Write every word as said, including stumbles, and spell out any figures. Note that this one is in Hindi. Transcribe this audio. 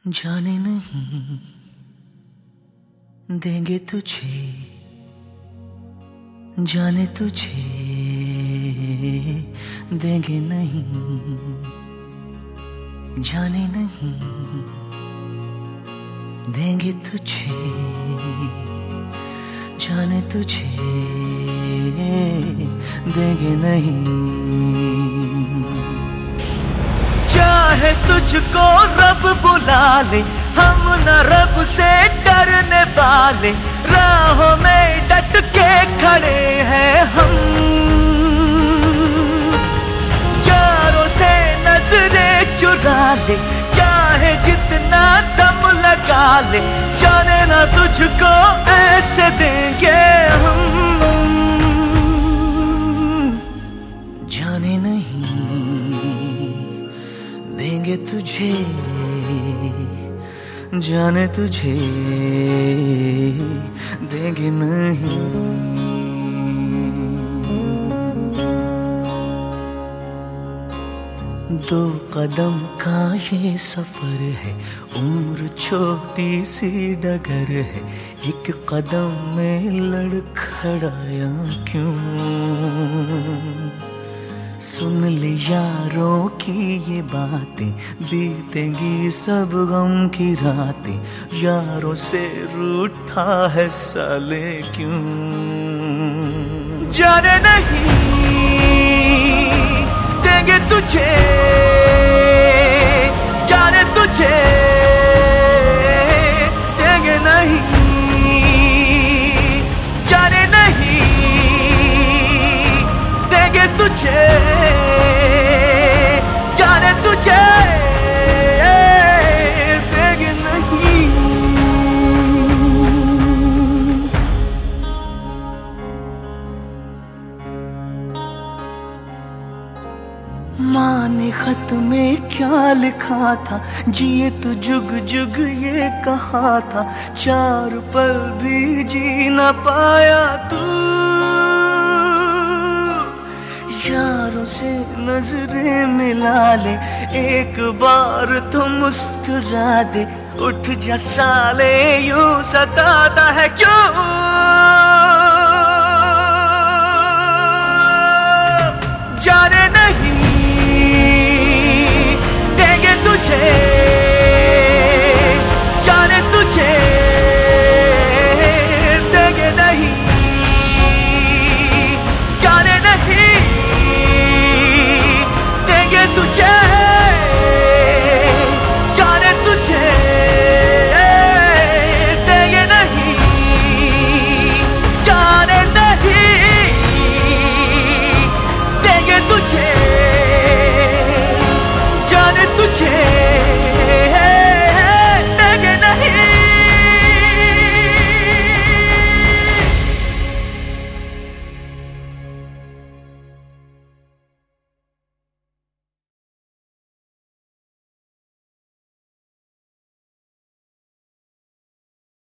जाने नहीं देंगे तुझे, जाने तुझे देंगे नहीं, जाने नहीं देंगे तुझे, जाने तुझे देंगे नहीं। चाहे तुझको रब बुला ले, हम न रब से डरने वाले, राहों में डट के खड़े हैं हम। यारों से नजरें चुरा ले, चाहे जितना दम लगा ले, जाने ना तुझको ऐसे देंगे हम। जाने नहीं देंगे तुझे, जाने तुझे देंगे नहीं। दो कदम का ये सफर है, उम्र छोटी सी डगर है, एक कदम में लड़खड़ाया क्यों। सुन ले यारों की ये बातें, बीतेंगी सब गम की रातें, यारों से रूठा है साले क्यों। जाने नहीं देंगे तुझे, जाने तुझे देंगे नहीं, जाने नहीं देंगे तुझे, जाने तुझे देंगे नहीं। माँ ने खत में क्या लिखा था, जिए तो जुग जुग ये कहा था, चार पल भी जी न पाया तू। यारों से नजरें मिला ले, एक बार तो मुस्कुरा दे, उठ जा साले यूं सताता है क्यों। जाने नहीं देंगे तुझे,